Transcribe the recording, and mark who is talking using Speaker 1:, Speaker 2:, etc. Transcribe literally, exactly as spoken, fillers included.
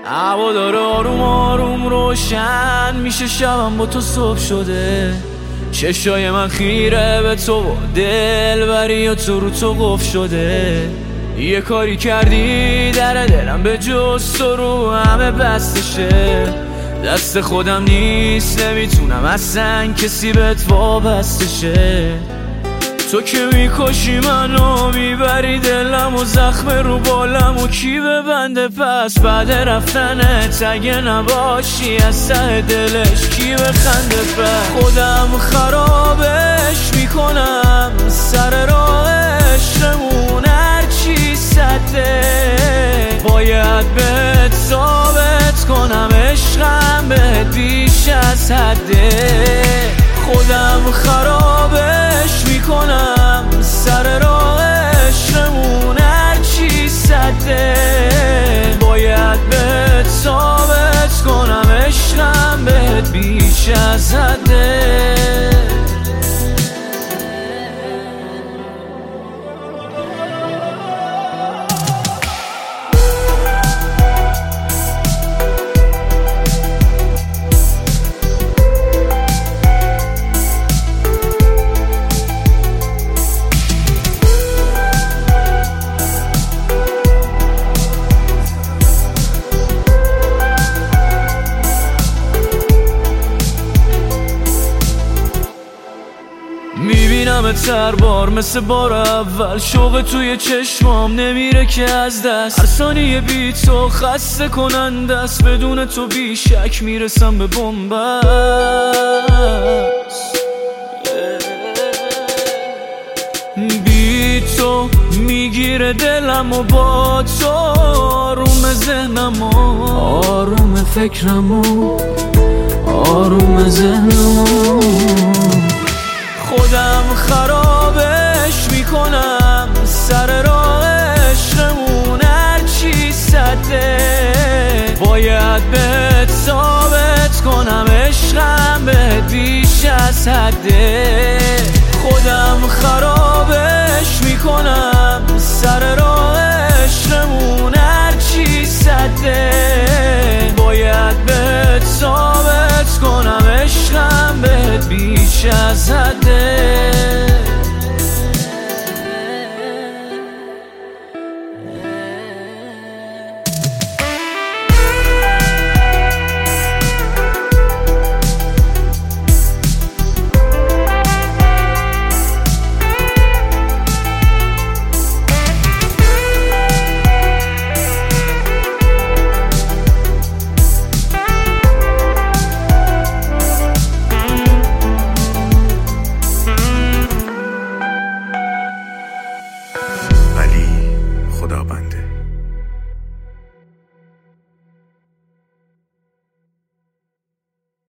Speaker 1: هوا داره آروم آروم روشن میشه، شبم با تو صبح شده. چشای من خیره به تو و دلبری و تو رو تو قفل شده. یه کاری کردی در دلم به جز تو رو همه بستشه. دست خودم نیست نمیتونم اصلا کسی بهت وابسته شه. تو که میکشی منو میبری دلم و زخم رو بالم و کی ببنده پس بعد رفتنت اگه نباشی از ته دلش کی بخنده پس. خودم خرابش میکنم سر راهشمون هرچی سده. باید بهت ثابت کنم عشقم بهت بیش از حده. خودم خرابش میکنم سر راهشمون هرچی سده. باید بهت ثابت کنم عشقم بهت بیش از حده. میبینم هر بار مثل بار اول، شوق توی چشمام نمیره که از دست. هر ثانیه بی تو خسته کننده است، بدون تو بیشک میرسم به بنبست. بی تو میگیره دلم و با تو آروم ذهنم و آروم فکرم و آروم ذهنم. خودم خرابش میکنم سر راهشمون هرچی سده. باید بهت ثابت کنم عشقم بهت بیش از حده. خودم خرابش میکنم سر راهشممون هرچی سده. باید بهت ثابت کنم عشقم بهت بیش از حده.